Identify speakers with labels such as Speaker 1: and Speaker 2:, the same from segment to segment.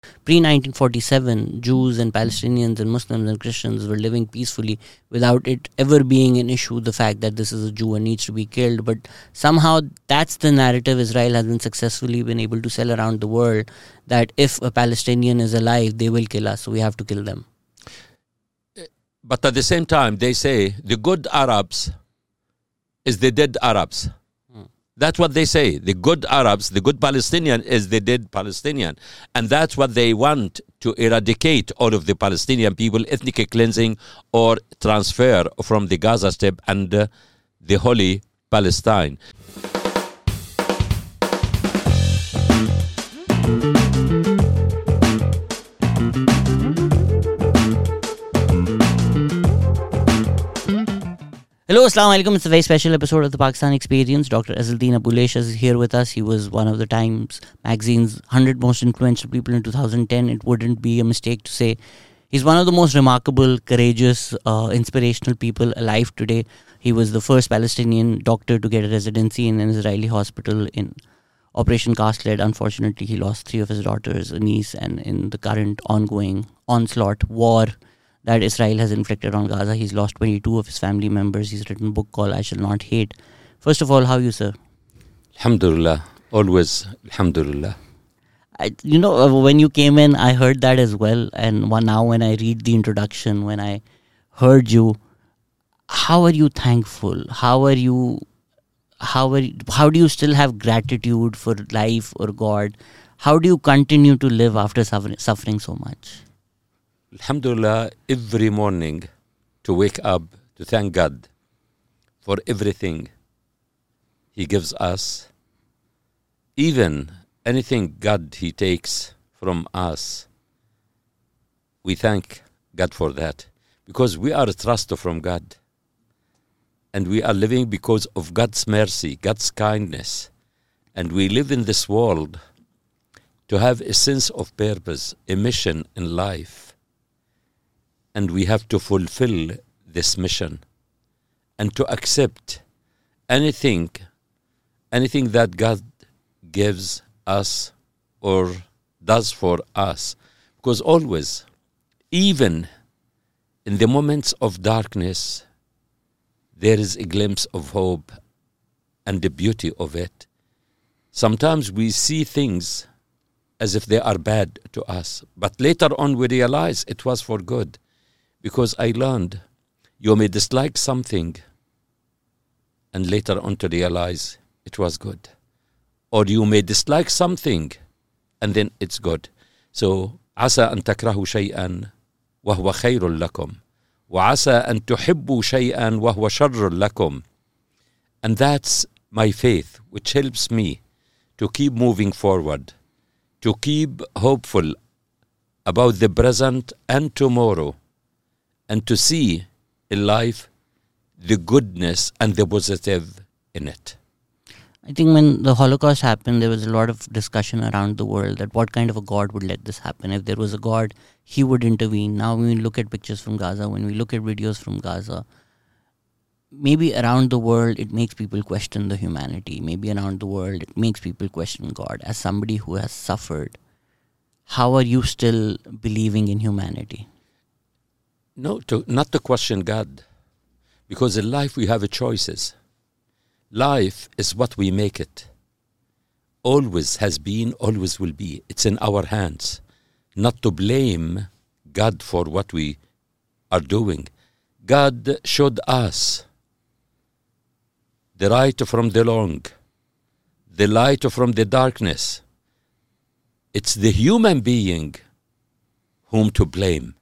Speaker 1: Pre-1947, Jews and Palestinians and Muslims and Christians were living peacefully without it ever being an issue, the fact that this is a Jew and needs to be killed. But somehow that's the narrative Israel has successfully been able to sell around the world, that if a Palestinian is alive, they will kill us, so we have to kill them.
Speaker 2: But at the same time, they say the good Arabs is the dead Arabs. That's what they say. The good Arabs, the good Palestinian is the dead Palestinian. And that's what they want, to eradicate all of the Palestinian people, ethnic cleansing or transfer from the Gaza Strip and the Holy Palestine.
Speaker 1: Hello, Assalamu alaikum. It's a very special episode of the Pakistan Experience. Dr. Azzuddin Abulesh is here with us. He was one of the Times magazine's 100 most influential people in 2010. It wouldn't be a mistake to say he's one of the most remarkable, courageous, inspirational people alive today. He was the first Palestinian doctor to get a residency in an Israeli hospital in Operation Cast Lead. Unfortunately, he lost 3 of his daughters, a niece, and in the current ongoing onslaught war that Israel has inflicted on Gaza, he's lost 22 of his family members. He's written a book called I Shall Not Hate. First of all, how are you, sir?
Speaker 2: Alhamdulillah. Always alhamdulillah.
Speaker 1: When you came in, I heard that as well. And now when I read the introduction, when I heard you, how are you thankful? How do you still have gratitude for life or God? How do you continue to live after suffering so much?
Speaker 2: Alhamdulillah, every morning to wake up to thank God for everything He gives us, even anything God He takes from us. We thank God for that, because we are a trust from God, and we are living because of God's mercy, God's kindness, and we live in this world to have a sense of purpose, a mission in life. And we have to fulfill this mission and to accept anything that God gives us or does for us. Because always, even in the moments of darkness, there is a glimpse of hope and the beauty of it. Sometimes we see things as if they are bad to us, but later on we realize it was for good. Because I learned, you may dislike something and later on to realize it was good. Or you may dislike something and then it's good. So, عسى أن تكرهوا شيئا وهو خير لكم وعسى أن تحبوا شيئا وهو شر لكم. And that's my faith, which helps me to keep moving forward, to keep hopeful about the present and tomorrow, and to see in life the goodness and the positive in it.
Speaker 1: I think when the Holocaust happened, there was a lot of discussion around the world that what kind of a God would let this happen. If there was a God, He would intervene. Now when we look at pictures from Gaza, when we look at videos from Gaza, maybe around the world it makes people question the humanity. Maybe around the world it makes people question God. As somebody who has suffered, how are you still believing in humanity?
Speaker 2: No, not to question God, because in life we have choices. Life is what we make it. Always has been, always will be. It's in our hands. Not to blame God for what we are doing. God showed us the right from the wrong, the light from the darkness. It's the human being whom to blame.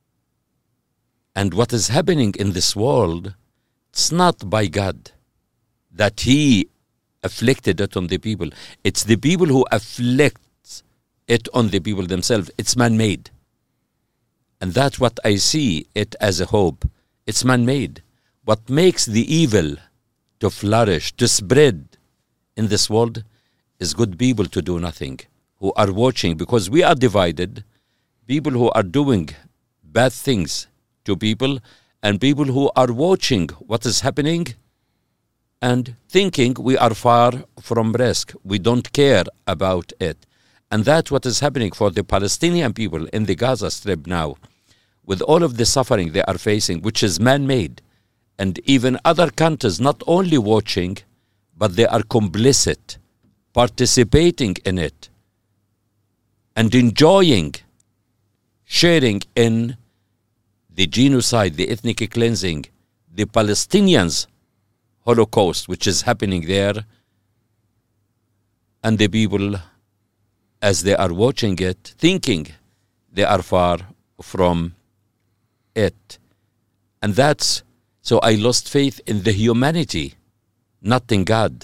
Speaker 2: And what is happening in this world, it's not by God that He afflicted it on the people. It's the people who afflict it on the people themselves. It's man-made. And that's what I see it as a hope. It's man-made. What makes the evil to flourish, to spread in this world, is good people to do nothing, who are watching, because we are divided. People who are doing bad things to people, and people who are watching what is happening and thinking we are far from risk. We don't care about it. And that's what is happening for the Palestinian people in the Gaza Strip now, with all of the suffering they are facing, which is man-made. And even other countries not only watching, but they are complicit, participating in it, and enjoying, sharing in the genocide, the ethnic cleansing, the Palestinians' Holocaust, which is happening there. And the people, as they are watching it, thinking they are far from it. And that's, so I lost faith in the humanity, not in God.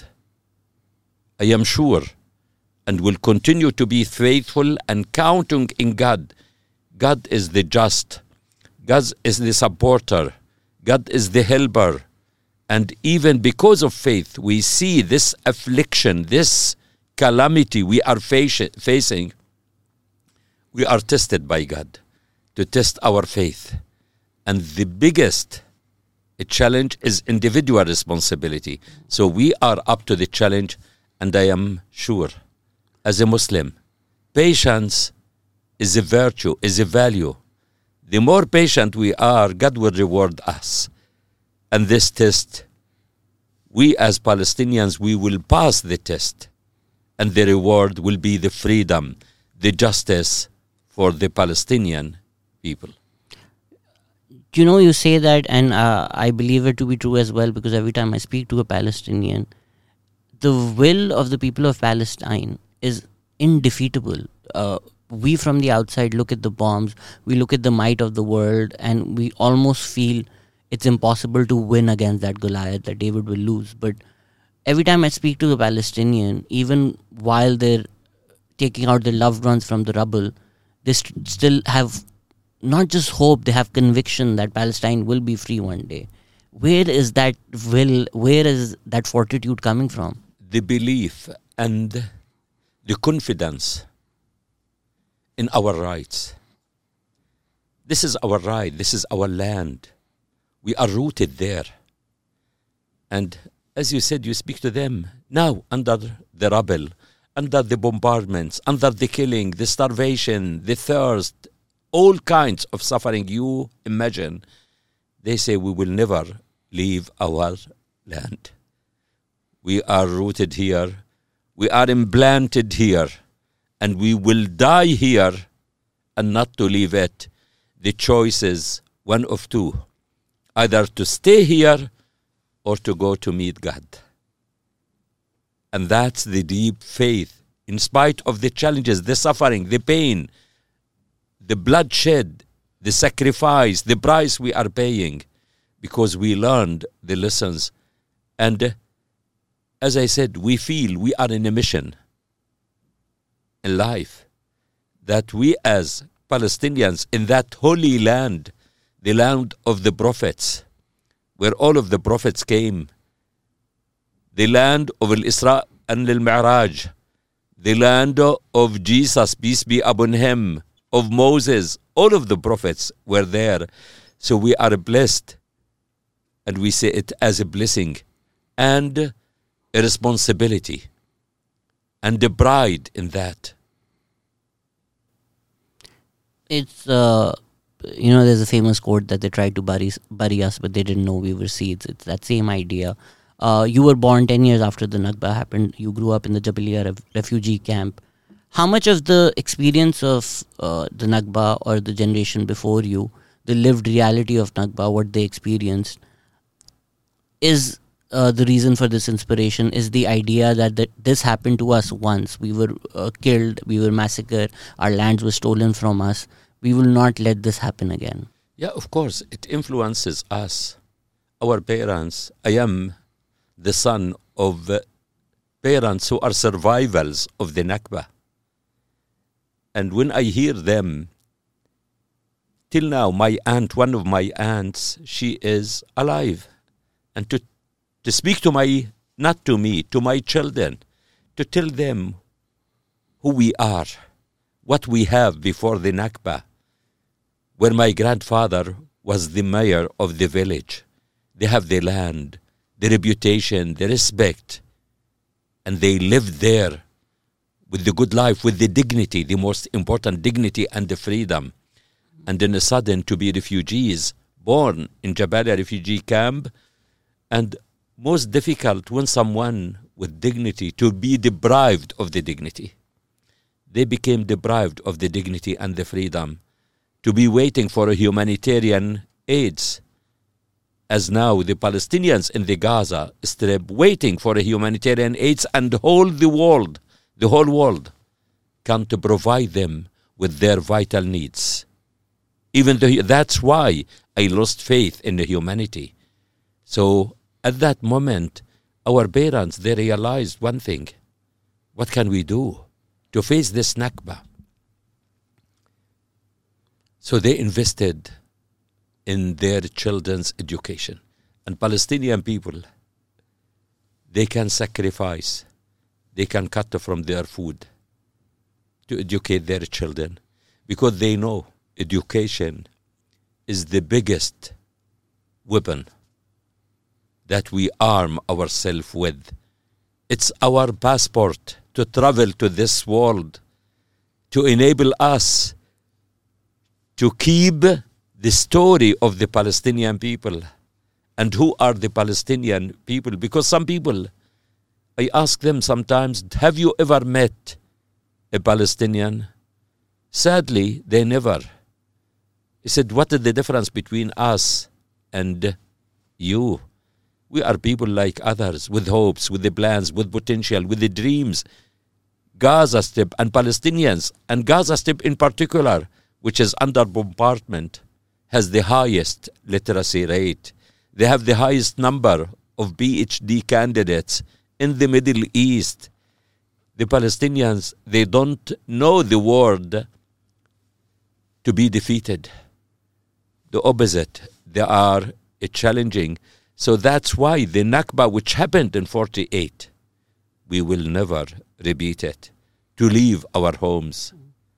Speaker 2: I am sure, and will continue to be faithful and counting in God. God is the just. God is the supporter. God is the helper. And even because of faith, we see this affliction, this calamity we are facing. We are tested by God to test our faith. And the biggest challenge is individual responsibility. So we are up to the challenge, and I am sure, as a Muslim, patience is a virtue, is a value. The more patient we are, God will reward us. And this test, we as Palestinians, we will pass the test. And the reward will be the freedom, the justice for the Palestinian people.
Speaker 1: You know, you say that, and I believe it to be true as well, because every time I speak to a Palestinian, the will of the people of Palestine is indefeatable. We from the outside look at the bombs, we look at the might of the world, and we almost feel it's impossible to win against that Goliath, that David will lose. But every time I speak to a Palestinian, even while they're taking out their loved ones from the rubble, they still have not just hope, they have conviction that Palestine will be free one day. Where is that will, where is that fortitude coming from?
Speaker 2: The belief and the confidence in our rights. This is our right. This is our land. We are rooted there. And as you said, you speak to them now under the rubble, under the bombardments, under the killing, the starvation, the thirst, all kinds of suffering you imagine. They say we will never leave our land. We are rooted here. We are implanted here. And we will die here and not to leave it. The choice is one of two. Either to stay here or to go to meet God. And that's the deep faith. In spite of the challenges, the suffering, the pain, the bloodshed, the sacrifice, the price we are paying, because we learned the lessons. And as I said, we feel we are in a mission in life, that we as Palestinians in that holy land, the land of the prophets, where all of the prophets came, the land of Al-Isra and Al-Mi'raj, the land of Jesus, peace be upon him, of Moses, all of the prophets were there. So we are blessed, and we say it as a blessing and a responsibility and a pride in that.
Speaker 1: It's, there's a famous quote that they tried to bury us, but they didn't know we were seeds. It's that same idea. You were born 10 years after the Nakba happened. You grew up in the Jabalia refugee camp. How much of the experience of the Nakba or the generation before you, the lived reality of Nakba, what they experienced, is the reason for this inspiration, is the idea that this happened to us once. We were killed, we were massacred, our lands were stolen from us. We will not let this happen again.
Speaker 2: Yeah, of course, it influences us, our parents. I am the son of parents who are survivors of the Nakba. And when I hear them, till now, my aunt, one of my aunts, she is alive. And to speak to my, not to me, to my children, to tell them who we are, what we have before the Nakba, where my grandfather was the mayor of the village. They have the land, the reputation, the respect, and they lived there with the good life, with the dignity, the most important dignity and the freedom. And then a sudden to be refugees, born in Jabalia refugee camp, and most difficult when someone with dignity to be deprived of the dignity. They became deprived of the dignity and the freedom to be waiting for a humanitarian aids. As now the Palestinians in the Gaza Strip waiting for a humanitarian aids, and the whole world come to provide them with their vital needs. Even though that's why I lost faith in the humanity. So at that moment, our parents, they realized one thing. What can we do to face this Nakba? So they invested in their children's education. And Palestinian people, they can sacrifice, they can cut from their food to educate their children, because they know education is the biggest weapon that we arm ourselves with. It's our passport to travel to this world, to enable us to keep the story of the Palestinian people. And who are the Palestinian people? Because some people, I ask them sometimes, have you ever met a Palestinian? Sadly, they never. He said, what is the difference between us and you? We are people like others, with hopes, with the plans, with potential, with the dreams. Gaza Strip and Palestinians, and Gaza Strip in particular, which is under bombardment, has the highest literacy rate. They have the highest number of PhD candidates in the Middle East. The Palestinians, they don't know the word to be defeated. The opposite, they are challenging. So that's why the Nakba, which happened in 48, we will never repeat it. To leave our homes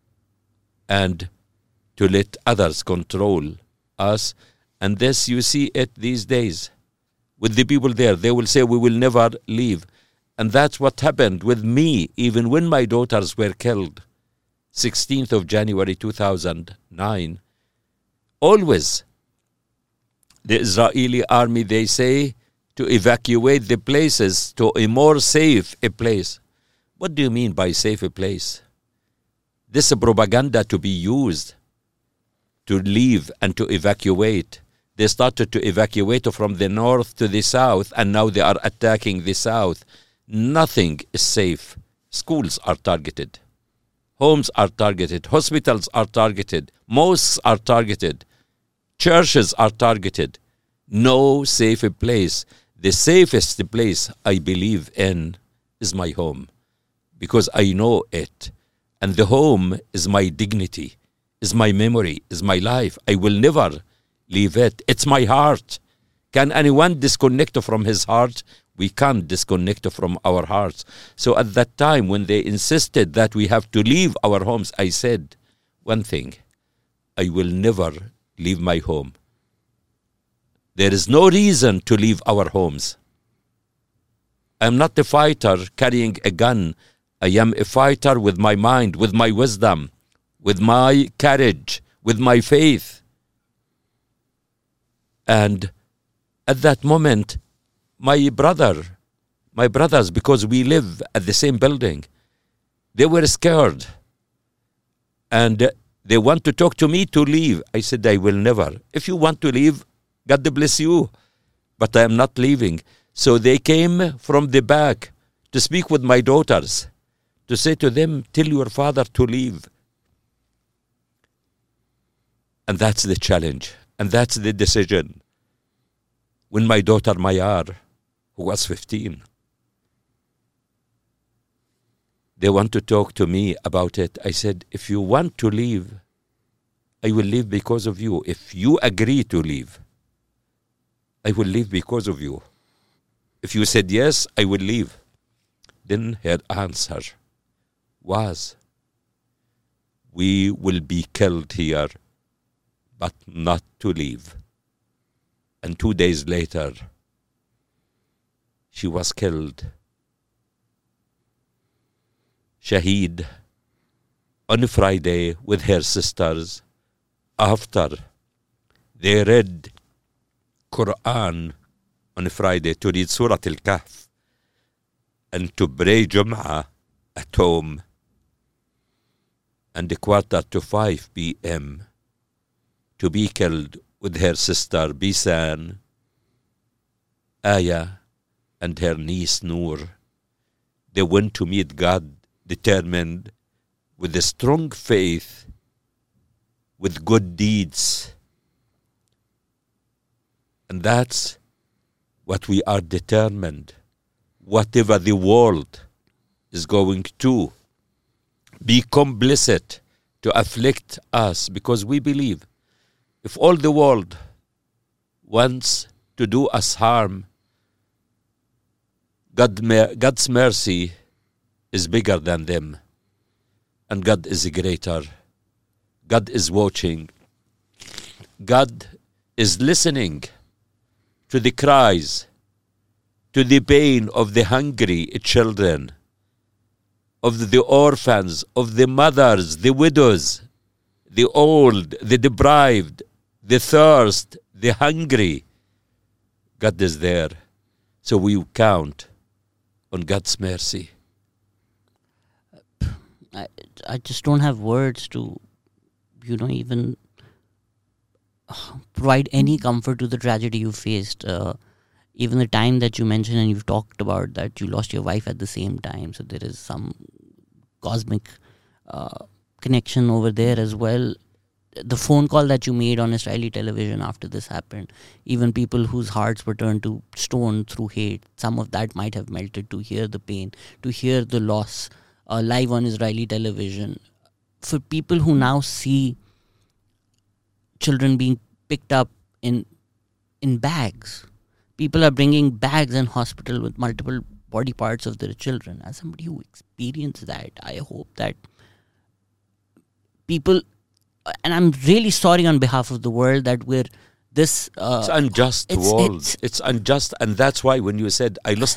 Speaker 2: and to let others control us. And this, you see it these days with the people there. They will say, we will never leave. And that's what happened with me, even when my daughters were killed, 16th of January 2009. Always, the Israeli army, they say, to evacuate the places to a more safe place. What do you mean by safe place? This propaganda to be used to leave and to evacuate. They started to evacuate from the north to the south, and now they are attacking the south. Nothing is safe. Schools are targeted. Homes are targeted. Hospitals are targeted. Mosques are targeted. Churches are targeted. No safe place. The safest place I believe in is my home, because I know it. And the home is my dignity, is my memory, is my life. I will never leave it. It's my heart. Can anyone disconnect from his heart? We can't disconnect from our hearts. So at that time, when they insisted that we have to leave our homes, I said one thing: I will never leave my home. There is no reason to leave our homes. I am not a fighter carrying a gun. I am a fighter with my mind, with my wisdom, with my courage, with my faith. And at that moment, my brothers, because we live at the same building, they were scared. And they want to talk to me to leave. I said, I will never. If you want to leave, God bless you. But I am not leaving. So they came from the back to speak with my daughters, to say to them, tell your father to leave. And that's the challenge. And that's the decision. When my daughter Mayar, who was 15, they want to talk to me about it, I said, if you want to leave, I will leave because of you. If you agree to leave, I will leave because of you. If you said yes, I will leave. Then her answer was, we will be killed here, but not to leave. And 2 days later, she was killed Shaheed on Friday with her sisters after they read Quran on Friday, to read Surah Al-Kahf and to pray Jum'ah at home. And 4:45 p.m. to be killed with her sister Bisan, Aya, and her niece Noor. They went to meet God determined, with a strong faith, with good deeds. And that's what we are determined. Whatever the world is going to be complicit to afflict us, because we believe if all the world wants to do us harm, God's mercy is bigger than them. And God is greater. God is watching. God is listening to the cries, to the pain of the hungry children, of the orphans, of the mothers, the widows, the old, the deprived, the thirst, the hungry. God is there. So we count on God's mercy.
Speaker 1: I just don't have words to, even provide any comfort to the tragedy you faced. Even the time that you mentioned and you've talked about that you lost your wife at the same time. So there is some cosmic connection over there as well. The phone call that you made on Israeli television after this happened, even people whose hearts were turned to stone through hate, some of that might have melted to hear the pain, to hear the loss live on Israeli television. For people who now see children being picked up in bags, people are bringing bags in hospital with multiple body parts of their children. As somebody who experienced that, I hope that people, and I'm really sorry on behalf of the world that we're this.
Speaker 2: It's unjust world. It's unjust, and that's why when you said I lost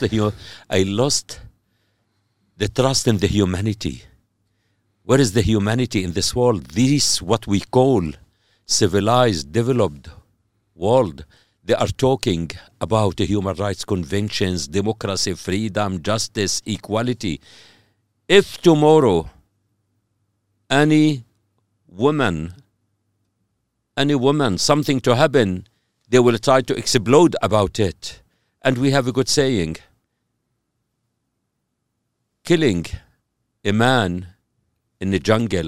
Speaker 2: the trust in the humanity. Where is the humanity in this world? This what we call civilized, developed world. They are talking about the human rights conventions, democracy, freedom, justice, equality. If tomorrow any woman, something to happen, they will try to explode about it. And we have a good saying, killing a man in the jungle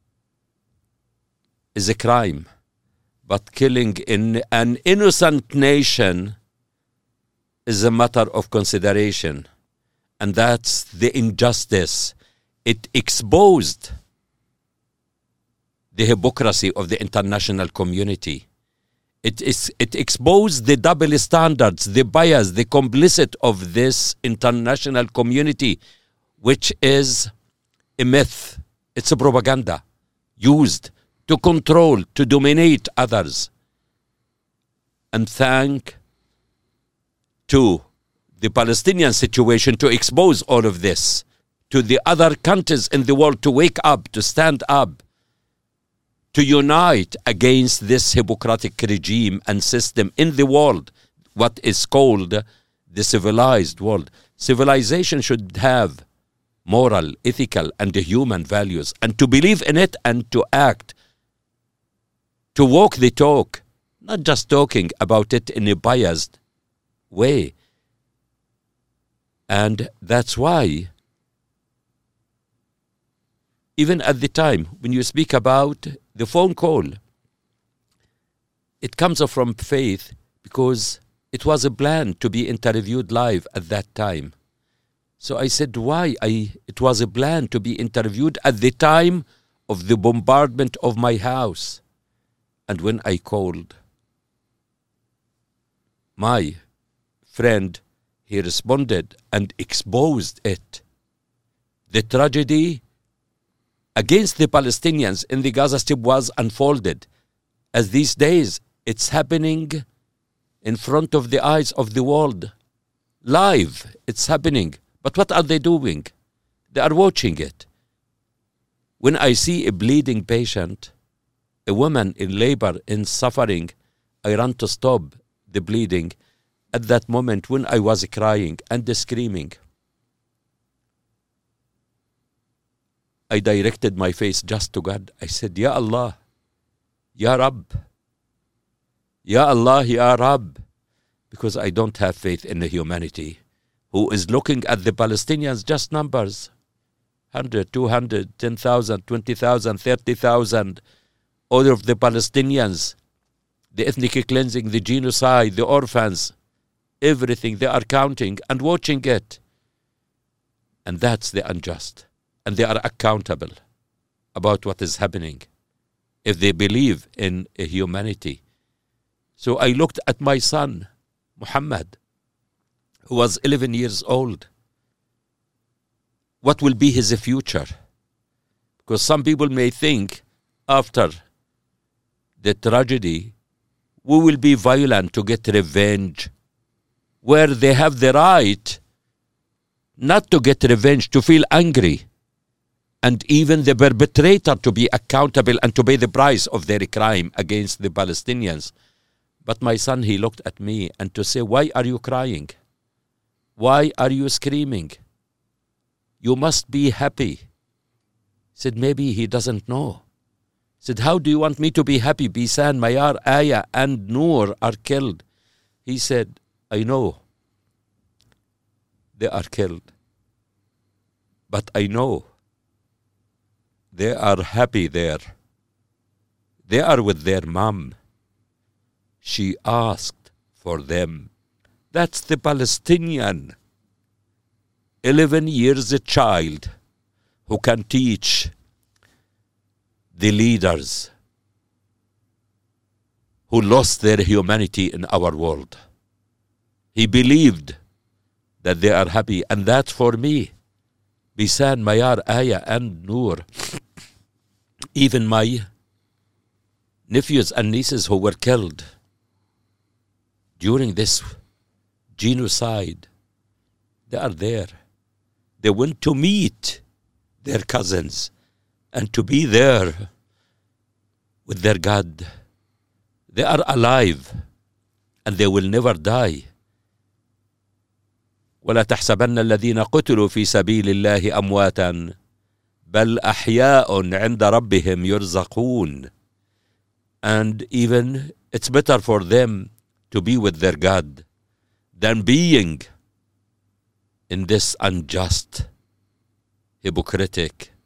Speaker 2: is a crime. But killing in an innocent nation is a matter of consideration. And that's the injustice. It exposed the hypocrisy of the international community. It exposed the double standards, the bias, the complicit of this international community, which is a myth. It's a propaganda used to control, to dominate others. And thank to the Palestinian situation to expose all of this, to the other countries in the world to wake up, to stand up, to unite against this hypocritic regime and system in the world, what is called the civilized world. Civilization should have moral, ethical, and human values, and to believe in it and to act, to walk the talk, not just talking about it in a biased way. And that's why, even at the time, when you speak about the phone call, it comes from faith because it was a plan to be interviewed live at that time. So I said, why? It was a plan to be interviewed at the time of the bombardment of my house. And when I called my friend, he responded and exposed it. The tragedy against the Palestinians in the Gaza Strip was unfolded. As these days, it's happening in front of the eyes of the world. Live, it's happening. But what are they doing? They are watching it. When I see a bleeding patient, a woman in labor, in suffering, I run to stop the bleeding. At that moment when I was crying and screaming, I directed my face just to God. I said, Ya Allah, Ya Rabb, Ya Allah, Ya Rabb, because I don't have faith in the humanity who is looking at the Palestinians just numbers, 100, 200, 10,000, 20,000, 30,000, all of the Palestinians, the ethnic cleansing, the genocide, the orphans, everything they are counting and watching it. And that's the unjust. And they are accountable about what is happening if they believe in a humanity. So I looked at my son, Muhammad, who was 11 years old. What will be his future? Because some people may think after the tragedy, we will be violent to get revenge, where they have the right not to get revenge, to feel angry, and even the perpetrator to be accountable and to pay the price of their crime against the Palestinians. But my son, he looked at me and to say, why are you crying? Why are you screaming? You must be happy. He said, maybe he doesn't know. He said, how do you want me to be happy? Bisan, Mayar, Aya, and Noor are killed. He said, I know they are killed, but I know they are happy there. They are with their mom. She asked for them. That's the Palestinian 11 years a child who can teach the leaders who lost their humanity in our world. He believed that they are happy, and that's for me. Bisan, Mayar, Aya, and Noor. Even my nephews and nieces who were killed during this genocide, they are there. They went to meet their cousins and to be there with their God. They are alive and they will never die. ولا تحسبن الذين قتلوا في سبيل الله أمواتا بل أحياء عند ربهم يرزقون. And even it's better for them to be with their God than being in this unjust, hypocritic,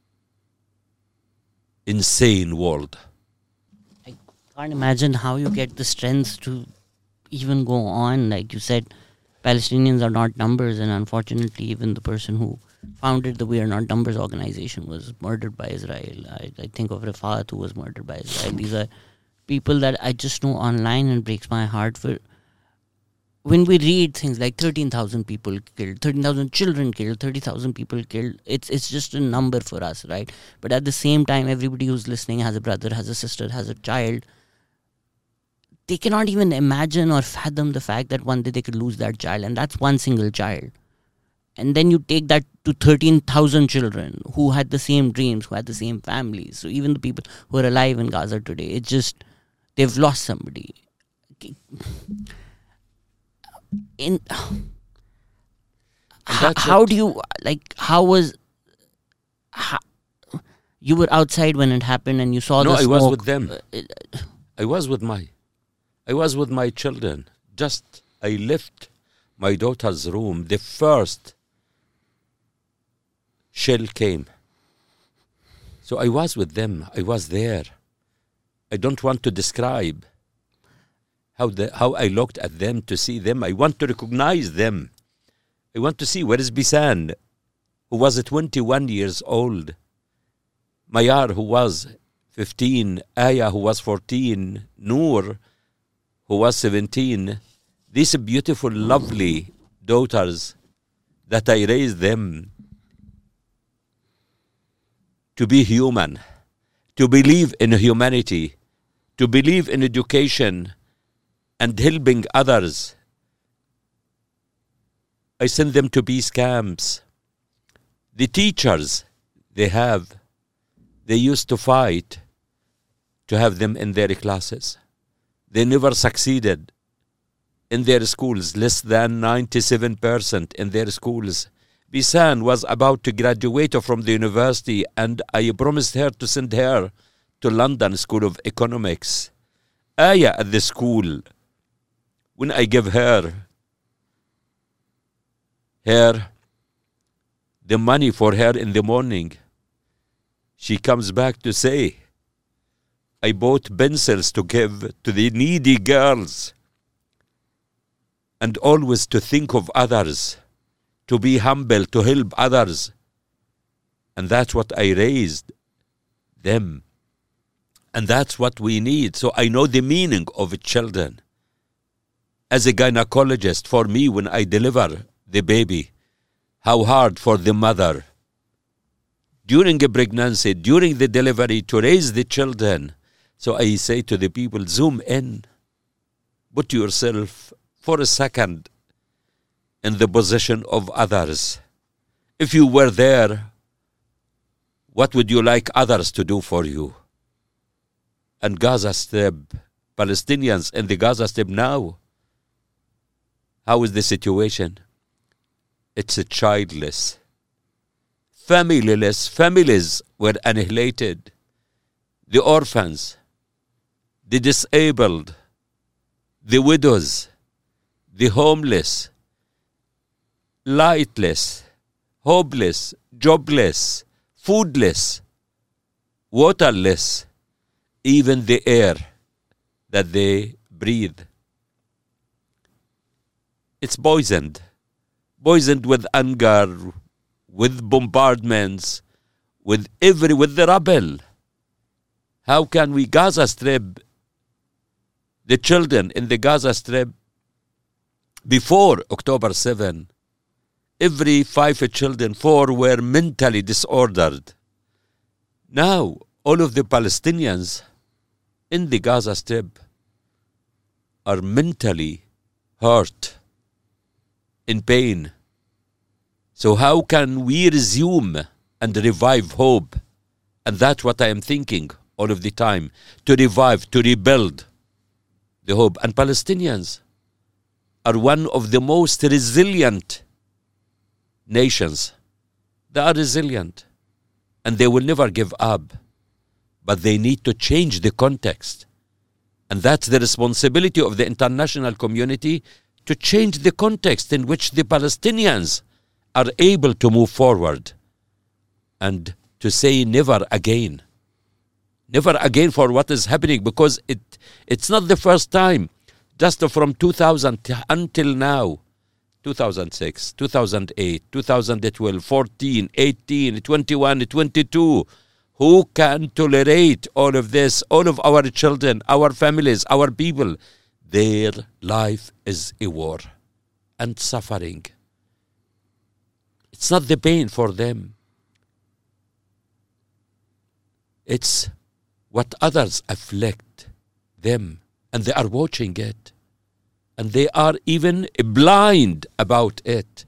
Speaker 2: insane world.
Speaker 1: I can't imagine how you get the strength to even go on. Like you said, Palestinians are not numbers, and unfortunately even the person who founded the We Are Not Numbers organization was murdered by Israel. I think of Rafat, who was murdered by Israel. These are people that I just know online, and breaks my heart for when we read things like 13,000 people killed, 13,000 children killed, 30,000 people killed. It's just a number for us, right? But at the same time, everybody who's listening has a brother, has a sister, has a child. They cannot even imagine or fathom the fact that one day they could lose that child, and that's one single child. And then you take that to 13,000 children who had the same dreams, who had the same families. So even the people who are alive in Gaza today, it's just, they've lost somebody. How do you, like, you were outside when it happened and you saw the smoke?
Speaker 2: No, I was with them. I was with my children. Just, I left my daughter's room. The first shell came. So I was with them. I was there. I don't want to describe how I looked at them to see them. I want to recognize them. I want to see, where is Bisan, who was 21 years old? Mayar, who was 15. Aya, who was 14. Noor, who was 17. These beautiful, lovely daughters that I raised them to be human, to believe in humanity, to believe in education and helping others. I sent them to peace camps. The teachers they used to fight to have them in their classes. They never succeeded in their schools, less than 97% in their schools. Bisan was about to graduate from the university, and I promised her to send her to London School of Economics. Aya at the school, when I give her the money for her in the morning, she comes back to say, I bought pencils to give to the needy girls, and always to think of others, to be humble, to help others. And that's what I raised them. And that's what we need. So I know the meaning of children. As a gynecologist, for me, when I deliver the baby, how hard for the mother during a pregnancy, during the delivery, to raise the children. So I say to the people, zoom in. Put yourself for a second in the position of others. If you were there, what would you like others to do for you? And Gaza Strip, Palestinians in the Gaza Strip now, how is the situation? It's a childless, familyless. Families were annihilated. The orphans, the disabled, the widows, the homeless, lightless, hopeless, jobless, foodless, waterless, even the air that they breathe. It's poisoned with anger, with bombardments, with the rubble. How can we, Gaza Strip, the children in the Gaza Strip, before October 7, every 5 children, 4 were mentally disordered. Now, all of the Palestinians in the Gaza Strip are mentally hurt, in pain. So how can we resume and revive hope? And that's what I am thinking all of the time, to revive, to rebuild the hope. And Palestinians are one of the most resilient nations. They are resilient and they will never give up, but they need to change the context. And that's the responsibility of the international community, to change the context in which the Palestinians are able to move forward and to say never again. Never again for what is happening, because it's not the first time. Just from 2000 until now, 2006, 2008, 2012, 14, 18, 21, 22. Who can tolerate all of this? All of our children, our families, our people, their life is a war and suffering. It's not the pain for them. It's what others afflict them, and they are watching it, and they are even blind about it.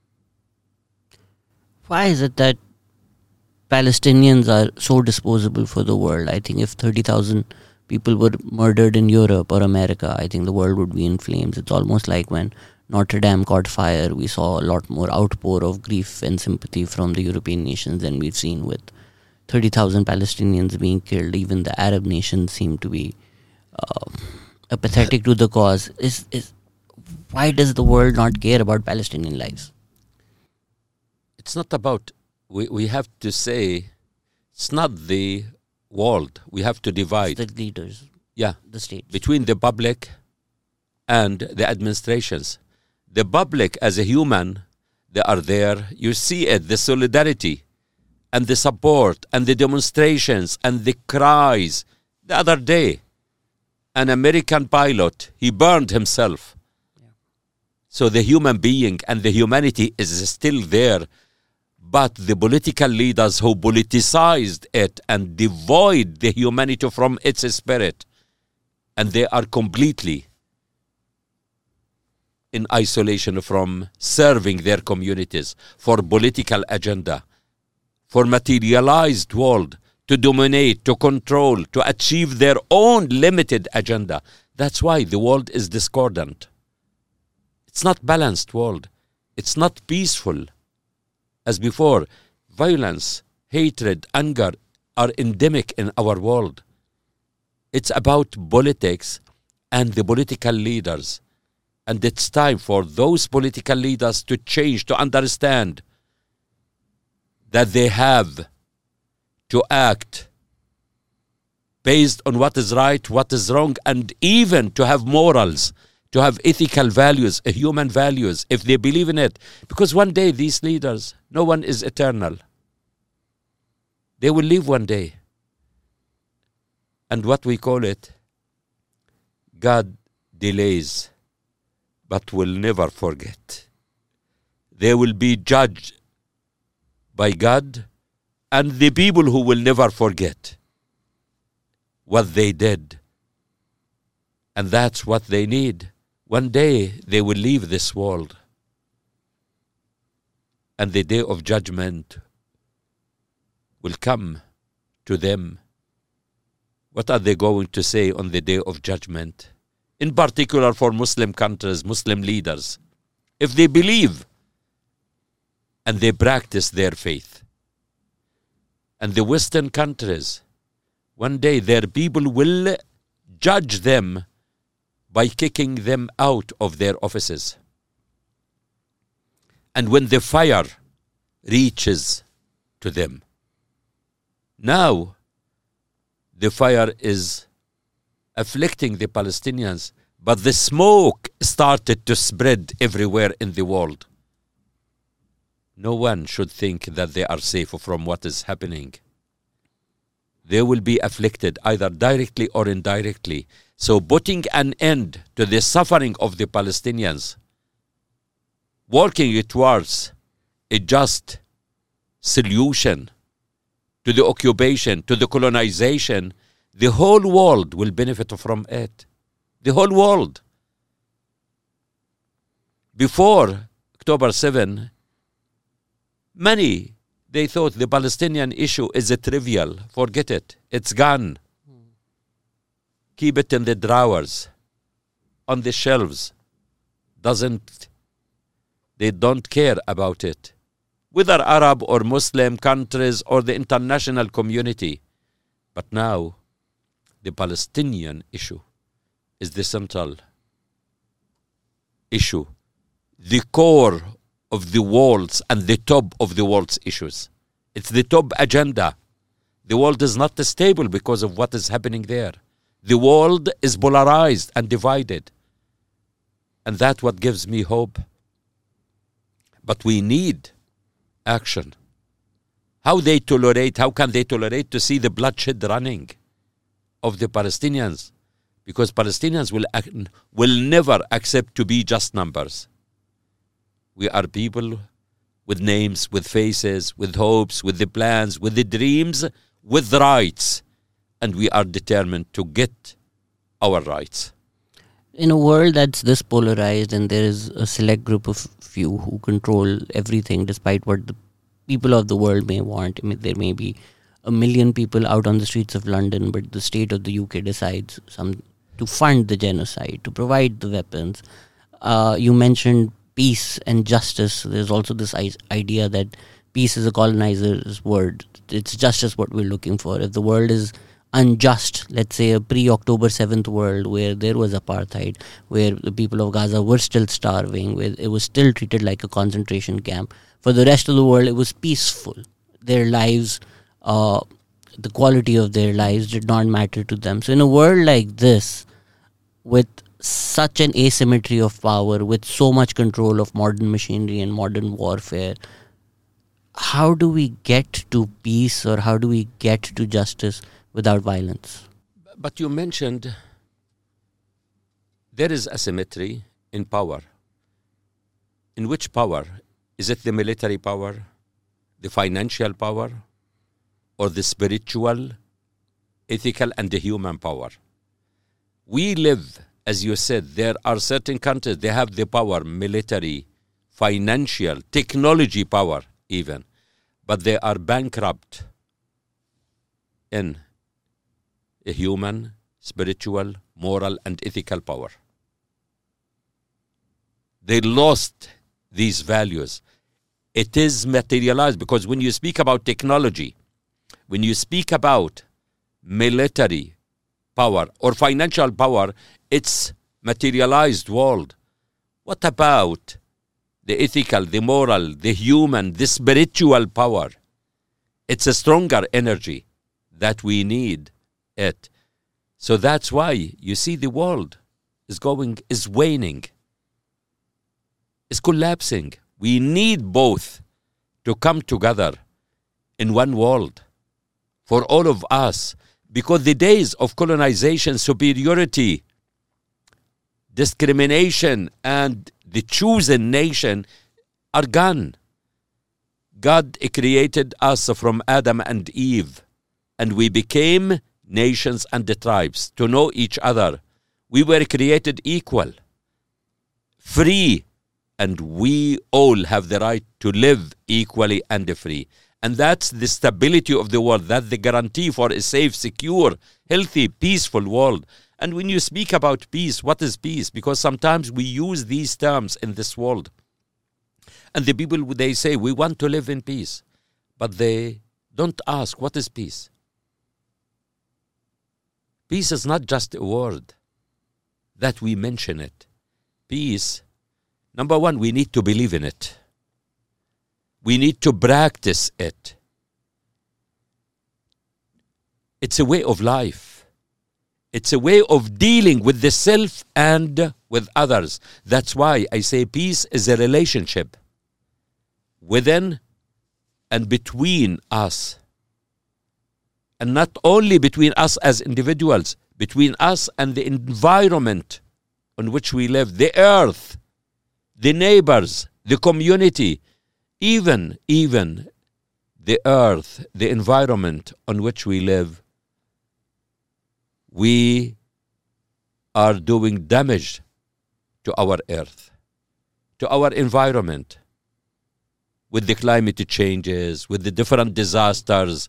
Speaker 1: Why is it that Palestinians are so disposable for the world? I think if 30,000 people were murdered in Europe or America, I think the world would be in flames. It's almost like when Notre Dame caught fire, we saw a lot more outpour of grief and sympathy from the European nations than we've seen with 30,000 Palestinians being killed. Even the Arab nations seem to be apathetic to the cause. Why does the world not care about Palestinian lives?
Speaker 2: It's not about, we have to say, it's not the world. We have to divide.
Speaker 1: It's the leaders.
Speaker 2: Yeah.
Speaker 1: The state.
Speaker 2: Between the public and the administrations. The public as a human, they are there. You see it, the solidarity and the support and the demonstrations and the cries. The other day, an American pilot, he burned himself. Yeah. So the human being and the humanity is still there. But the political leaders who politicized it and devoid the humanity from its spirit, and they are completely in isolation from serving their communities for political agenda. for materialized world to dominate, to control, to achieve their own limited agenda. That's why the world is discordant. It's not balanced world. It's not peaceful. As before, violence, hatred, anger are endemic in our world. It's about politics and the political leaders. And it's time for those political leaders to change, to understand that they have to act based on what is right, what is wrong, and even to have morals, to have ethical values, human values, if they believe in it. Because one day these leaders, no one is eternal. They will leave one day. And what we call it, God delays, but will never forget. They will be judged by God and the people who will never forget what they did. And that's what they need. One day they will leave this world. And the day of judgment will come to them. What are they going to say on the day of judgment? In particular for Muslim countries, Muslim leaders. If they believe and they practice their faith. And the Western countries, one day their people will judge them by kicking them out of their offices. And when the fire reaches to them, now the fire is afflicting the Palestinians, but the smoke started to spread everywhere in the world. No one should think that they are safe from what is happening. They will be afflicted either directly or indirectly. So putting an end to the suffering of the Palestinians, working towards a just solution to the occupation, to the colonization, the whole world will benefit from it. The whole world. Before October 7, many, they thought the Palestinian issue is a trivial. Forget it. It's gone. Keep it in the drawers, on the shelves. They don't care about it. Whether Arab or Muslim countries or the international community. But now, the Palestinian issue is the central issue. The core of the world's and the top of the world's issues. It's the top agenda. The world is not stable because of what is happening there. The world is polarized and divided. And that's what gives me hope. But we need action. How can they tolerate to see the bloodshed running of the Palestinians? Because Palestinians will never accept to be just numbers. We are people with names, with faces, with hopes, with the plans, with the dreams, with rights. And we are determined to get our rights.
Speaker 1: In a world that's this polarized and there is a select group of few who control everything despite what the people of the world may want. I mean, there may be 1 million people out on the streets of London, but the state of the UK decides to fund the genocide, to provide the weapons. You mentioned peace and justice. There's also this idea that peace is a colonizer's word. It's justice what we're looking for. If the world is unjust, let's say a pre-October 7th world where there was apartheid, where the people of Gaza were still starving, where it was still treated like a concentration camp. For the rest of the world, it was peaceful. Their lives, the quality of their lives did not matter to them. So in a world like this, with such an asymmetry of power, with so much control of modern machinery and modern warfare, how do we get to peace or how do we get to justice without violence?
Speaker 2: But you mentioned there is asymmetry in power. In which power? Is it the military power, the financial power, or the spiritual, ethical, and the human power? We live, as you said, there are certain countries, they have the power, military, financial, technology power even. but they are bankrupt in a human, spiritual, moral, and ethical power. They lost these values. It is materialized because when you speak about technology, when you speak about military power or financial power, it's materialized world. What about the ethical, the moral, the human, the spiritual power? It's a stronger energy that we need it. So that's why you see the world is waning, is collapsing. We need both to come together in one world for all of us, because the days of colonization, superiority, discrimination, and the chosen nation are gone. God created us from Adam and Eve, and we became nations and the tribes to know each other. We were created equal, free, and we all have the right to live equally and free. And that's the stability of the world. That's the guarantee for a safe, secure, healthy, peaceful world. And when you speak about peace, what is peace? Because sometimes we use these terms in this world. And the people, they say, we want to live in peace. But they don't ask, what is peace? Peace is not just a word that we mention it. Peace, number one, we need to believe in it. We need to practice it. It's a way of life. It's a way of dealing with the self and with others. That's why I say peace is a relationship within and between us. And not only between us as individuals, between us and the environment on which we live, the earth, the neighbors, the community, even the earth, the environment on which we live. We are doing damage to our earth, to our environment, with the climate changes, with the different disasters,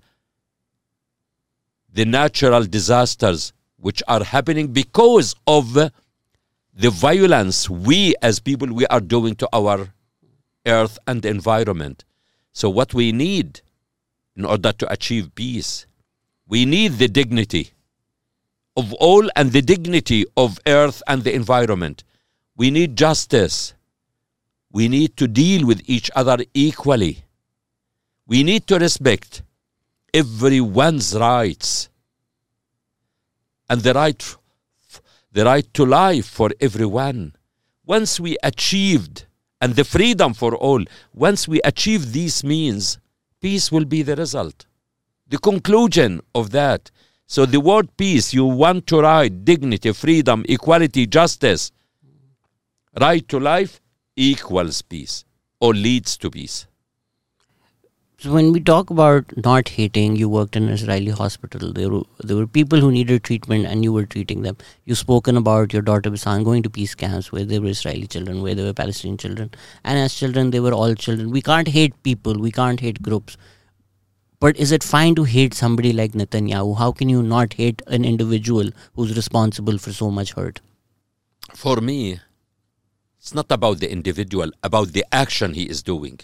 Speaker 2: the natural disasters which are happening because of the violence we as people, we are doing to our earth and environment. So what we need in order to achieve peace, we need the dignity of all and the dignity of earth and the environment. We need justice. We need to deal with each other equally. We need to respect everyone's rights and the right to life for everyone. Once we achieved, and the freedom for all, once we achieve these means, peace will be the result, the conclusion of that. So the word peace, you want to write dignity, freedom, equality, justice, right to life equals peace or leads to peace.
Speaker 1: So when we talk about not hating, you worked in an Israeli hospital. There were people who needed treatment and you were treating them. You've spoken about your daughter Bisan going to peace camps where there were Israeli children, where there were Palestinian children. And as children, they were all children. We can't hate people. We can't hate groups. But is it fine to hate somebody like Netanyahu? How can you not hate an individual who's responsible for so much hurt?
Speaker 2: For me, it's not about the individual, about the action he is doing.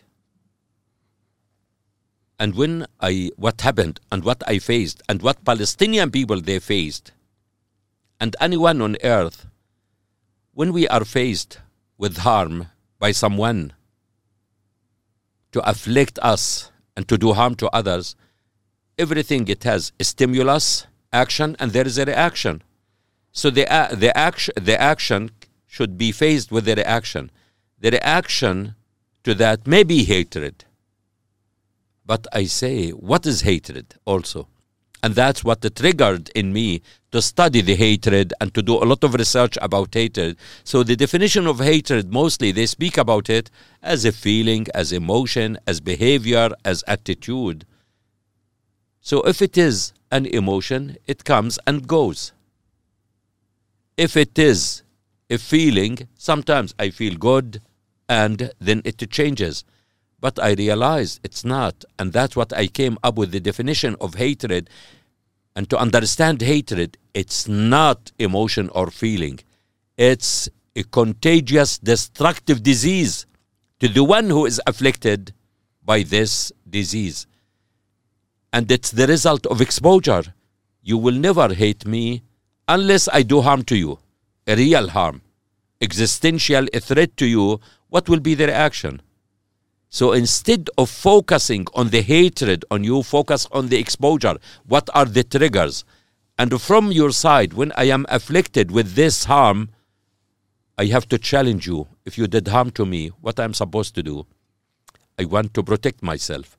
Speaker 2: And what happened and what I faced and what Palestinian people they faced and anyone on earth, when we are faced with harm by someone to afflict us and to do harm to others, everything it has a stimulus, action, and there is a reaction. So the action should be faced with the reaction. The reaction to that may be hatred. But I say, what is hatred also? And that's what triggered in me to study the hatred and to do a lot of research about hatred. So the definition of hatred, mostly they speak about it as a feeling, as emotion, as behavior, as attitude. So if it is an emotion, it comes and goes. If it is a feeling, sometimes I feel good and then it changes. But I realized it's not. And that's what I came up with the definition of hatred. And to understand hatred, it's not emotion or feeling. It's a contagious, destructive disease to the one who is afflicted by this disease. And it's the result of exposure. You will never hate me unless I do harm to you, a real harm, existential, a threat to you. What will be the reaction? So instead of focusing on the hatred on you, focus on the exposure. What are the triggers? And from your side, when I am afflicted with this harm, I have to challenge you. If you did harm to me, what I'm supposed to do? I want to protect myself.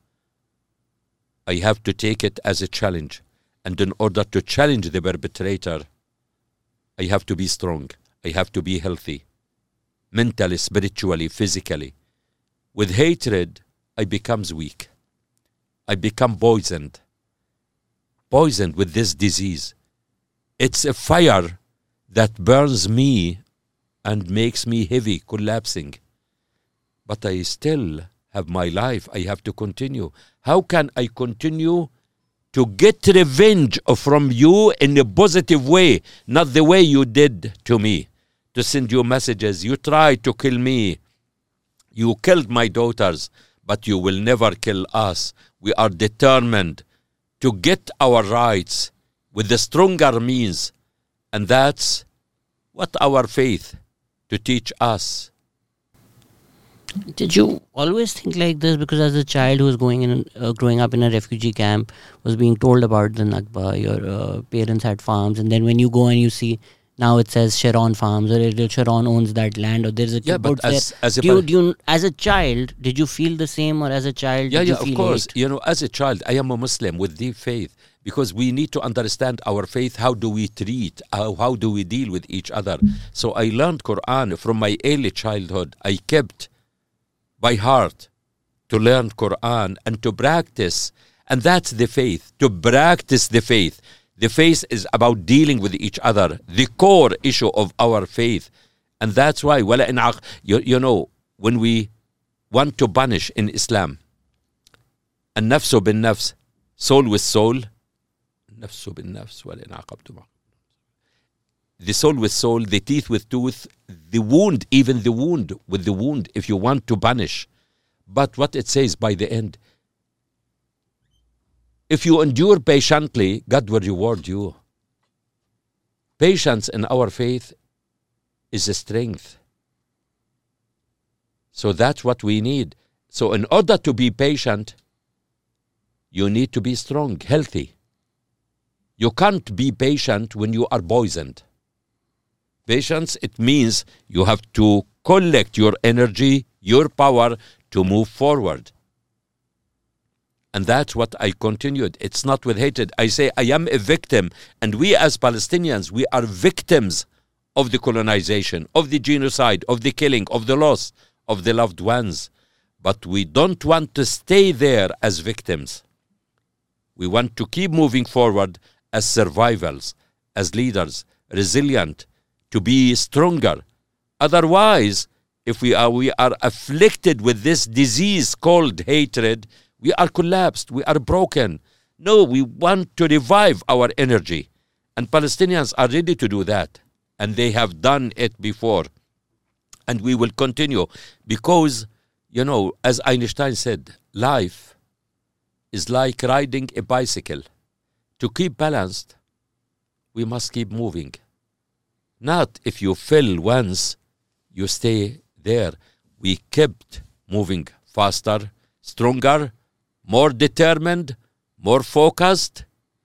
Speaker 2: I have to take it as a challenge. And in order to challenge the perpetrator, I have to be strong. I have to be healthy. Mentally, spiritually, physically. With hatred, I become weak. I become poisoned. Poisoned with this disease. It's a fire that burns me and makes me heavy, collapsing. But I still have my life. I have to continue. How can I continue to get revenge from you in a positive way, not the way you did to me? To send you messages. You tried to kill me. You killed my daughters, but you will never kill us. We are determined to get our rights with the stronger means. And that's what our faith to teach us.
Speaker 1: Did you always think like this? Because as a child who was growing up in a refugee camp, was being told about the Nakba, your parents had farms, and then when you go and you see, now it says Sharon Farms, or Sharon owns that land, or there's a
Speaker 2: but as
Speaker 1: a child, did you feel the same, or as a child?
Speaker 2: Yeah, of course. Hate? As a child, I am a Muslim with deep faith, because we need to understand our faith. How do we treat? How do we deal with each other? So I learned Quran from my early childhood. I kept by heart to learn Quran and to practice, and that's the faith. To practice the faith. The faith is about dealing with each other, the core issue of our faith. And that's why, when we want to punish in Islam, النفس بالنفس, soul with soul, النفس بالنفس وَلَئِنْ عَاقَبْتُمْ. The soul with soul, the teeth with tooth, the wound, even the wound with the wound, if you want to punish. But what it says by the end, if you endure patiently, God will reward you. Patience in our faith is a strength. So that's what we need. So in order to be patient, you need to be strong, healthy. You can't be patient when you are poisoned. Patience, it means you have to collect your energy, your power to move forward. And that's what I continued. It's not with hatred. I say I am a victim. And we as Palestinians, we are victims of the colonization, of the genocide, of the killing, of the loss of the loved ones. But we don't want to stay there as victims. We want to keep moving forward as survivors, as leaders, resilient, to be stronger. Otherwise, if we are afflicted with this disease called hatred, we are collapsed, we are broken. No, we want to revive our energy. And Palestinians are ready to do that. And they have done it before. And we will continue. Because, as Einstein said, life is like riding a bicycle. To keep balanced, we must keep moving. Not if you fell once, you stay there. We kept moving faster, stronger, more determined, more focused,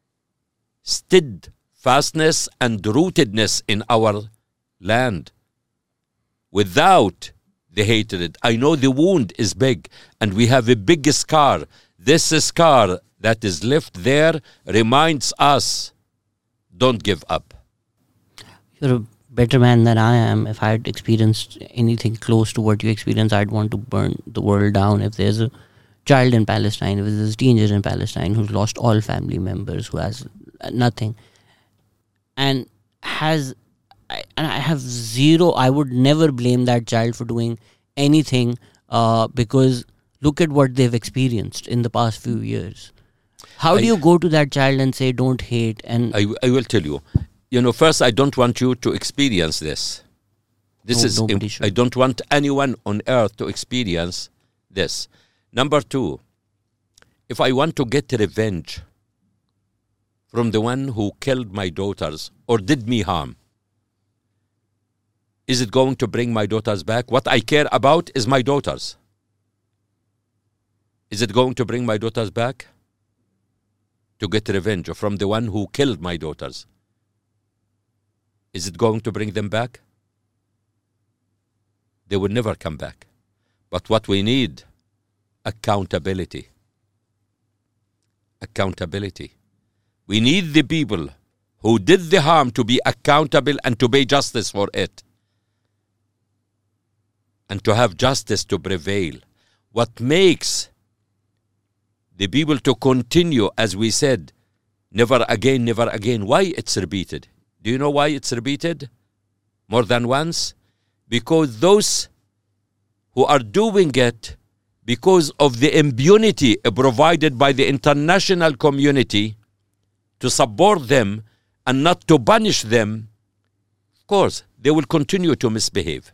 Speaker 2: steadfastness and rootedness in our land. Without the hatred, I know the wound is big and we have a big scar. This scar that is left there reminds us, don't give up.
Speaker 1: You're a better man than I am. If I had experienced anything close to what you experienced, I'd want to burn the world down. If there's a child in Palestine, if there's a teenager in Palestine who's lost all family members, who has nothing, and I have zero, I would never blame that child for doing anything, because look at what they've experienced in the past few years. How do you go to that child and say, don't hate? And
Speaker 2: I will tell you. First, I don't want you to experience this.
Speaker 1: Nobody should.
Speaker 2: I don't want anyone on earth to experience this. Number two, if I want to get revenge from the one who killed my daughters or did me harm, is it going to bring my daughters back? What I care about is my daughters. Is it going to bring my daughters back? To get revenge from the one who killed my daughters. Is it going to bring them back? They will never come back. But what we need, accountability. Accountability. We need the people who did the harm to be accountable and to pay justice for it. And to have justice to prevail. What makes the people to continue, as we said, never again, never again. Why it's repeated? Do you know why it's repeated more than once? Because those who are doing it, because of the impunity provided by the international community to support them and not to punish them, of course, they will continue to misbehave.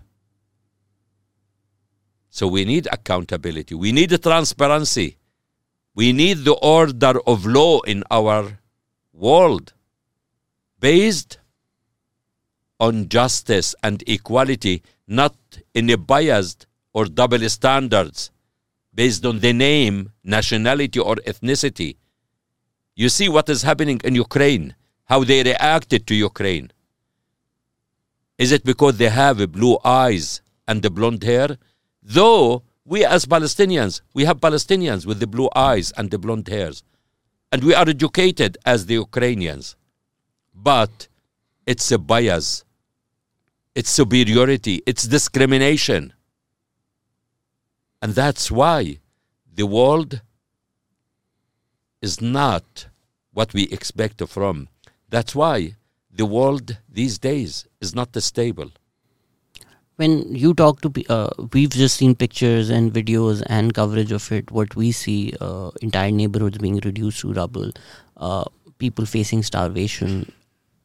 Speaker 2: So we need accountability. We need transparency. We need the order of law in our world based on justice and equality, not in a biased or double standards based on the name, nationality, or ethnicity. You see what is happening in Ukraine, how they reacted to Ukraine. Is it because they have blue eyes and the blonde hair? Though we as Palestinians, we have Palestinians with the blue eyes and the blonde hairs. And we are educated as the Ukrainians. But it's a bias. It's superiority. It's discrimination. And that's why the world is not what we expect from. That's why the world these days is not stable.
Speaker 1: When you talk to we've just seen pictures and videos and coverage of it. What we see, entire neighborhoods being reduced to rubble, people facing starvation.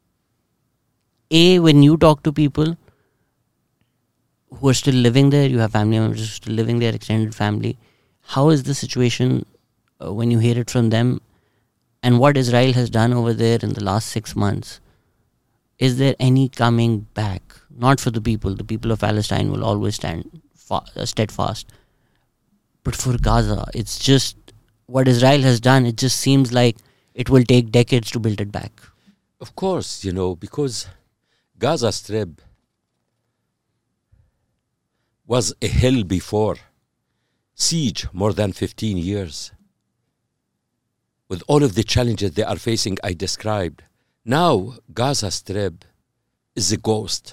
Speaker 1: When you talk to people who are still living there, you have family members who are still living there, extended family. How is the situation when you hear it from them? And what Israel has done over there in the last 6 months? Is there any coming back? Not for the people. The people of Palestine will always stand steadfast. But for Gaza, it's just what Israel has done. It just seems like it will take decades to build it back.
Speaker 2: Of course, because Gaza Strip was a hell before. Siege more than 15 years. With all of the challenges they are facing, I described. Now, Gaza Strip is a ghost.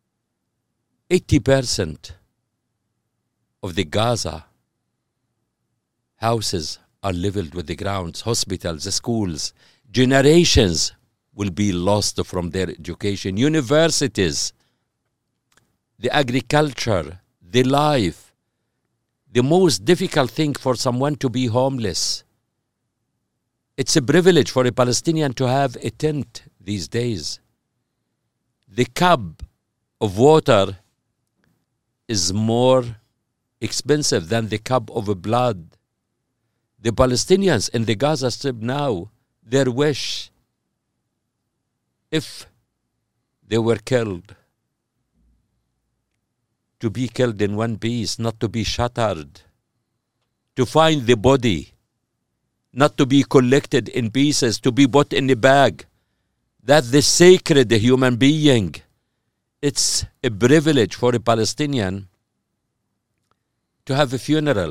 Speaker 2: 80% of the Gaza houses are leveled with the grounds, hospitals, schools. Generations will be lost from their education. Universities, the agriculture, the life. The most difficult thing for someone to be homeless. It's a privilege for a Palestinian to have a tent these days. The cup of water is more expensive than the cup of blood. The Palestinians in the Gaza Strip now, their wish, if they were killed, to be killed in one piece, not to be shattered, to find the body, not to be collected in pieces, to be put in a bag. That's the sacred human being. It's a privilege for a Palestinian to have a funeral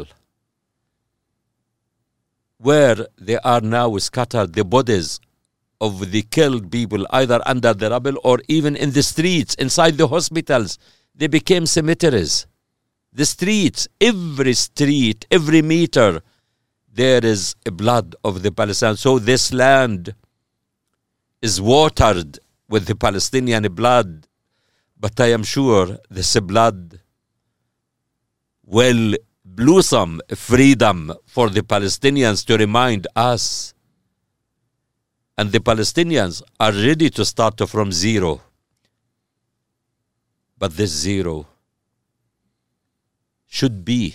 Speaker 2: where they are now scattered, the bodies of the killed people, either under the rubble or even in the streets, inside the hospitals. They became cemeteries. The streets, every meter, there is blood of the Palestinians. So this land is watered with the Palestinian blood. But I am sure this blood will blossom freedom for the Palestinians to remind us. And the Palestinians are ready to start from zero. But this zero should be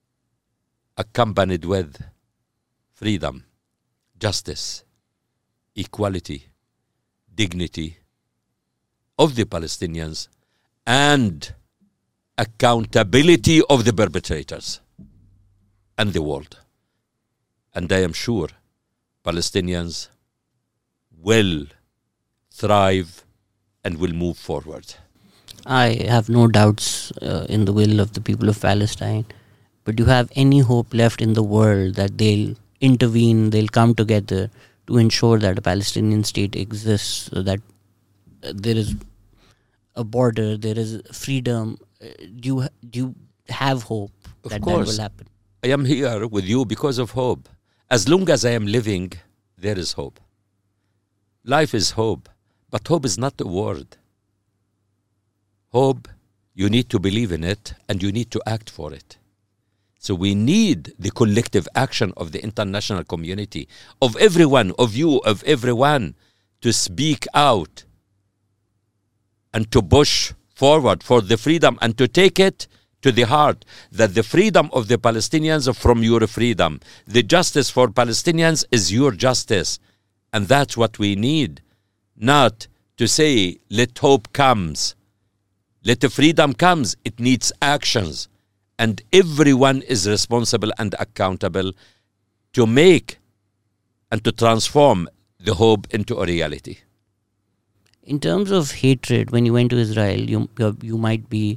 Speaker 2: accompanied with freedom, justice, equality, dignity of the Palestinians, and accountability of the perpetrators and the world. And I am sure Palestinians will thrive and will move forward.
Speaker 1: I have no doubts in the will of the people of Palestine. But do you have any hope left in the world that they'll intervene, they'll come together to ensure that a Palestinian state exists, so that there is a border, there is freedom? Do you have hope that will happen?
Speaker 2: I am here with you because of hope. As long as I am living, there is hope. Life is hope, but hope is not a word. Hope, you need to believe in it and you need to act for it. So we need the collective action of the international community, of everyone, of you, of everyone, to speak out and to push forward for the freedom and to take it to the heart, that the freedom of the Palestinians is from your freedom. The justice for Palestinians is your justice. And that's what we need. Not to say, let hope comes. Let the freedom comes. It needs actions. And everyone is responsible and accountable to make and to transform the hope into a reality.
Speaker 1: In terms of hatred, when you went to Israel, you might be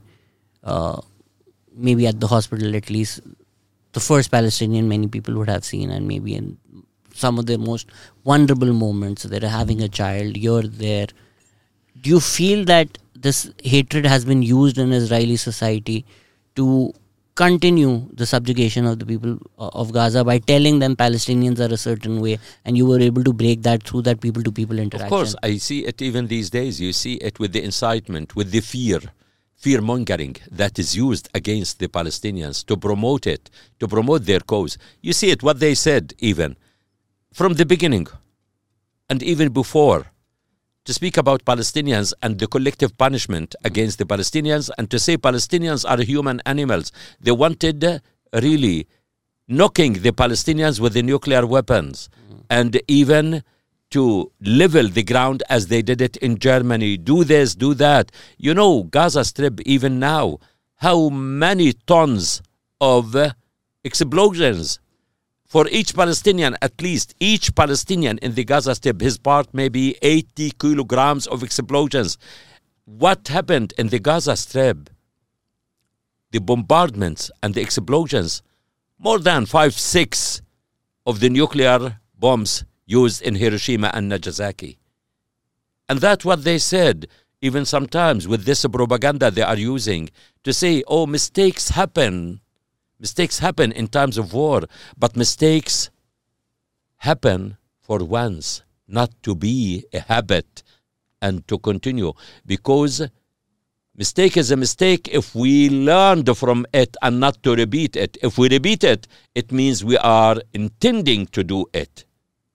Speaker 1: maybe at the hospital, at least the first Palestinian many people would have seen, and maybe in some of the most vulnerable moments, they're having a child, you're there. Do you feel that this hatred has been used in Israeli society to continue the subjugation of the people of Gaza by telling them Palestinians are a certain way, and you were able to break that through that people-to-people interaction?
Speaker 2: Of course, I see it even these days. You see it with the incitement, with the fear-mongering that is used against the Palestinians to promote it, to promote their cause. You see it, what they said even from the beginning and even before, to speak about Palestinians and the collective punishment against the Palestinians, and to say Palestinians are human animals. They wanted really knocking the Palestinians with the nuclear weapons and even to level the ground as they did it in Germany. Do this, do that. You know, Gaza Strip, even now, how many tons of explosions for each Palestinian, at least each Palestinian in the Gaza Strip, his part may be 80 kilograms of explosions. What happened in the Gaza Strip? The bombardments and the explosions, more than 5-6 of the nuclear bombs used in Hiroshima and Nagasaki. And that's what they said, even sometimes with this propaganda they are using to say, oh, mistakes happen. Mistakes happen in times of war, but mistakes happen for once, not to be a habit and to continue. Because mistake is a mistake if we learned from it and not to repeat it. If we repeat it, it means we are intending to do it.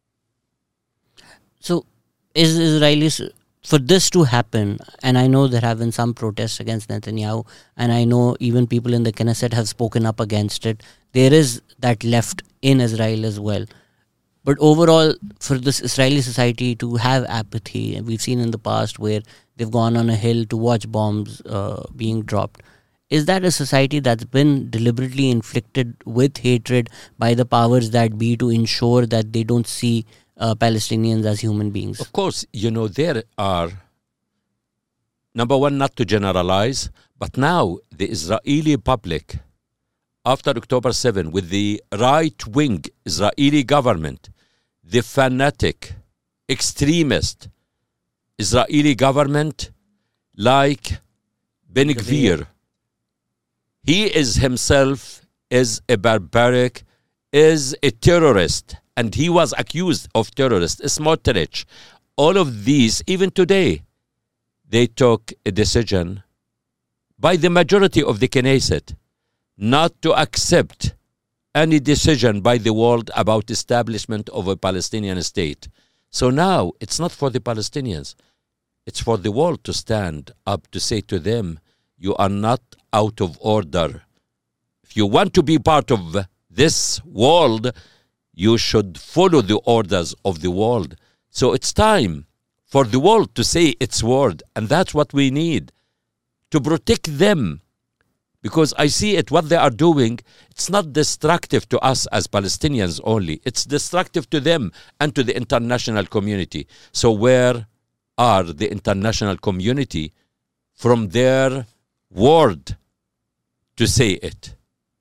Speaker 1: So, is Israelis, for this to happen, and I know there have been some protests against Netanyahu, and I know even people in the Knesset have spoken up against it, there is that left in Israel as well. But overall, for this Israeli society to have apathy, and we've seen in the past where they've gone on a hill to watch bombs being dropped, is that a society that's been deliberately inflicted with hatred by the powers that be to ensure that they don't see Palestinians as human beings?
Speaker 2: Of course, you know, there are, number one, not to generalize, but now the Israeli public, after October 7, with the right-wing Israeli government, the fanatic, extremist Israeli government, like Ben Gvir, he is himself is a barbaric, is a terrorist, and he was accused of terrorist, Smotrich. All of these, even today, they took a decision by the majority of the Knesset not to accept any decision by the world about establishment of a Palestinian state. So now it's not for the Palestinians. It's for the world to stand up to say to them, you are not out of order. If you want to be part of this world, you should follow the orders of the world. So it's time for the world to say its word. And that's what we need, to protect them. Because I see it, what they are doing, it's not destructive to us as Palestinians only. It's destructive to them and to the international community. So where are the international community from their word to say it?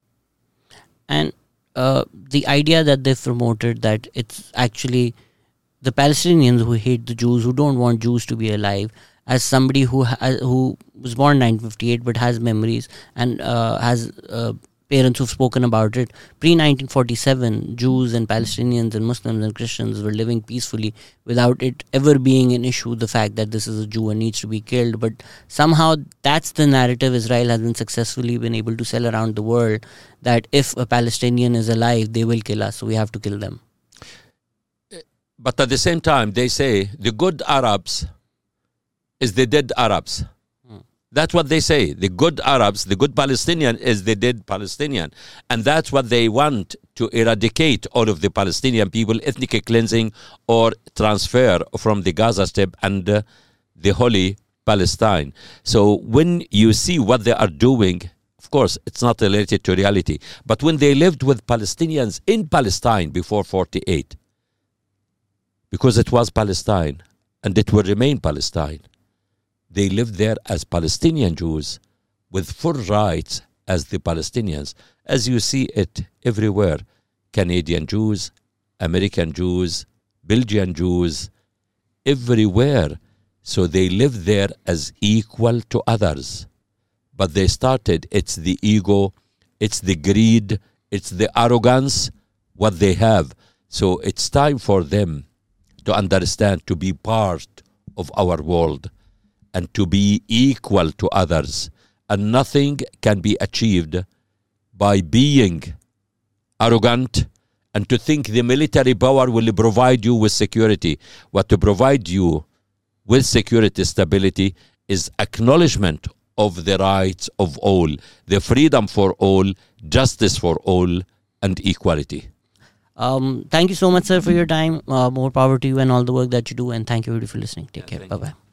Speaker 1: And the idea that they've promoted, that it's actually the Palestinians who hate the Jews, who don't want Jews to be alive, as somebody who was born in 1958 but has memories and has parents who've spoken about it. Pre-1947, Jews and Palestinians and Muslims and Christians were living peacefully without it ever being an issue, the fact that this is a Jew and needs to be killed. But somehow that's the narrative Israel has successfully been able to sell around the world, that if a Palestinian is alive, they will kill us, so we have to kill them.
Speaker 2: But at the same time, they say the good Arabs is the dead Arabs. That's what they say. The good Arabs, the good Palestinian is the dead Palestinian. And that's what they want, to eradicate all of the Palestinian people, ethnic cleansing or transfer from the Gaza Strip and the Holy Palestine. So when you see what they are doing, of course, it's not related to reality. But when they lived with Palestinians in Palestine before 48, because it was Palestine and it will remain Palestine, they lived there as Palestinian Jews with full rights as the Palestinians, as you see it everywhere. Canadian Jews, American Jews, Belgian Jews, everywhere. So they lived there as equal to others. But they started, it's the ego, it's the greed, it's the arrogance, what they have. So it's time for them to understand, to be part of our world, and to be equal to others. And nothing can be achieved by being arrogant and to think the military power will provide you with security. What to provide you with security, stability, is acknowledgement of the rights of all, the freedom for all, justice for all, and equality.
Speaker 1: Thank you so much, sir, for your time. More power to you and all the work that you do. And thank you for listening. Take care. Bye-bye.